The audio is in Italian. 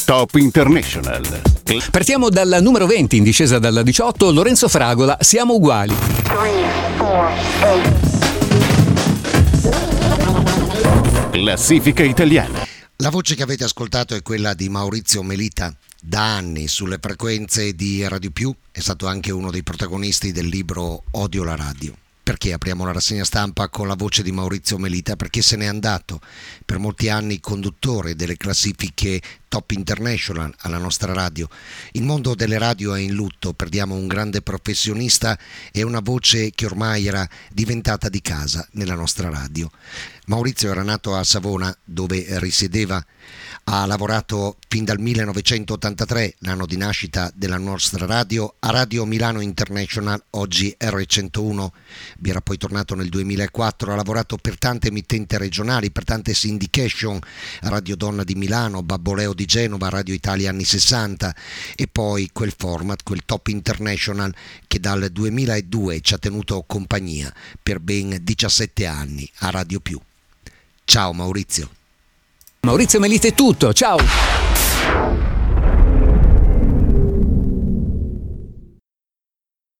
Top International. Partiamo dal numero 20, in discesa dalla 18, Lorenzo Fragola, Siamo uguali. 3, 4, 8. Classifica italiana. La voce che avete ascoltato è quella di Maurizio Melita. Da anni sulle frequenze di Radio Più è stato anche uno dei protagonisti del libro Odio la radio. Perché apriamo la rassegna stampa con la voce di Maurizio Melita? Perché se n'è andato per molti anni conduttore delle classifiche Top International alla nostra radio. Il mondo delle radio è in lutto, perdiamo un grande professionista e una voce che ormai era diventata di casa nella nostra radio. Maurizio era nato a Savona, dove risiedeva, ha lavorato fin dal 1983, l'anno di nascita della nostra radio, a Radio Milano International, oggi R101. Vi era poi tornato nel 2004, ha lavorato per tante emittenti regionali, per tante syndication, Radio Donna di Milano, Babboleo di Genova, Radio Italia anni 60 e poi quel format, quel Top International che dal 2002 ci ha tenuto compagnia per ben 17 anni a Radio Più. Ciao Maurizio. Maurizio Melita è tutto, ciao!